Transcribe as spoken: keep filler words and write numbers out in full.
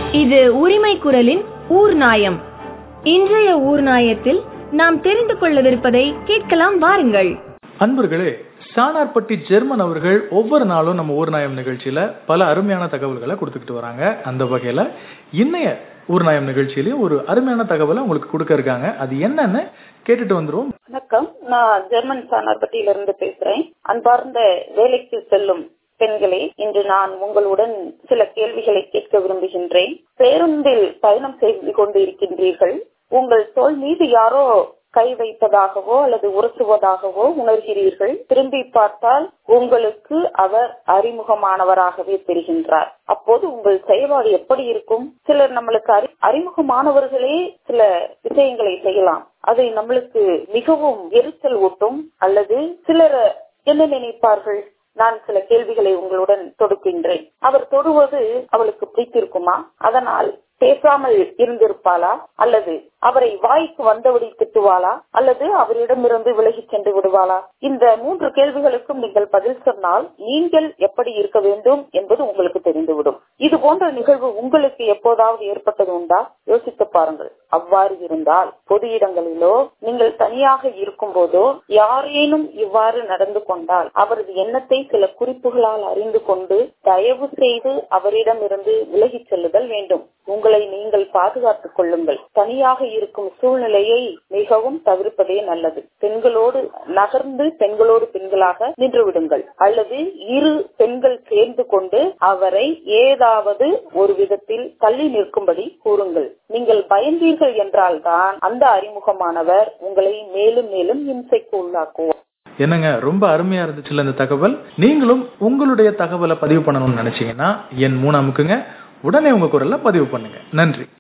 இது உரிமை குரலின் ஊர் நாயம். இன்றைய ஊர் நாயத்தில் நாம் தெரிந்து கொள்ளவிருப்பதை கேட்கலாம் வாருங்கள். அன்பர்களே, சானார்பட்டி ஜெர்மன் அவர்கள் ஒவ்வொரு நாளும் நம்ம ஊர் நாயம் நிகழ்ச்சியில பல அருமையான தகவல்களை கொடுத்துக்கிட்டு வராங்க. அந்த வகையில இன்னைய ஊர் நாயம் நிகழ்ச்சியிலேயும் ஒரு அருமையான தகவலை உங்களுக்கு கொடுக்க இருக்காங்க. அது என்னன்னு கேட்டுட்டு வந்துருவோம். வணக்கம், நான் ஜெர்மன் சானார்பட்டியில இருந்து பேசுறேன். அன்பார்ந்த வேலைக்கு செல்லும் பெண்களே, இன்று நான் உங்களுடன் சில கேள்விகளை கேட்க விரும்புகின்றேன். பேருந்தில் பயணம் செய்து கொண்டு இருக்கின்றீர்கள். உங்கள் தோள் மீது யாரோ கை வைப்பதாகவோ அல்லது உரசுவதாகவோ உணர்கிறீர்கள். திரும்பி பார்த்தால் உங்களுக்கு அவர் அறிமுகமானவராகவே தெரிகின்றார். அப்போது உங்கள் செயல்பாடு எப்படி இருக்கும்? சிலர் நம்மளுக்கு அறி அறிமுகமானவர்களே சில விஷயங்களை செய்யலாம். அதை நம்மளுக்கு மிகவும் எரிச்சல் ஊட்டும். அல்லது சிலர் என்ன நினைப்பார்கள்? நான் சில கேள்விகளை உங்களுடன் தொடுக்கின்றேன். அவர் தொடுவது அவளுக்கு பிடித்திருக்குமா? அதனால் பேசாமல் இருந்திருப்பாளா? அல்லது அவரை வாய்க்கு வந்தபடி திட்டுவாளா? அல்லது அவரிடமிருந்து விலகி சென்று விடுவாளா? இந்த மூன்று கேள்விகளுக்கும் நீங்கள் பதில் சொன்னால் நீங்கள் எப்படி இருக்க வேண்டும் என்பது உங்களுக்கு தெரிந்துவிடும். இது போன்ற நிகழ்வு உங்களுக்கு எப்போதாவது ஏற்பட்டது உண்டா? யோசித்து பாருங்கள். அவ்வாறு இருந்தால் பொது இடங்களிலோ நீங்கள் தனியாக இருக்கும் போதோ யாரேனும் இவ்வாறு நடந்து கொண்டால் அவரது எண்ணத்தை சில குறிப்புகளால் அறிந்து கொண்டு தயவு செய்து அவரிடம் இருந்து விலகி செல்லுதல் வேண்டும். உங்களை நீங்கள் பாதுகாத்துக் கொள்ளுங்கள். தனியாக இருக்கும் சூழ்நிலையை மிகவும் தவிர்ப்பதே நல்லது. பெண்களோடு நகர்ந்து பெண்களோடு பெண்களாக நின்று விடுங்கள். அல்லது இரு பெண்கள் சேர்ந்து கொண்டு அவரை ஏதாவது ஒரு விதத்தில் தள்ளி நிற்கும்படி கூறுங்கள். நீங்கள் பயந்தீர்கள் என்றால் தான் அந்த அறிமுகமானவர் உங்களை மேலும் மேலும் இம்சைக்கு உள்ளாக்குவார். என்னங்க, ரொம்ப அருமையா இருந்துச்சுல இந்த தகவல். நீங்களும் உங்களுடைய தகவலை பதிவு பண்ணணும்னு நினைச்சீங்கன்னா என் மூணு அமுக்குங்க. உடனே உங்க குரல்ல பதிவு பண்ணுங்க. நன்றி.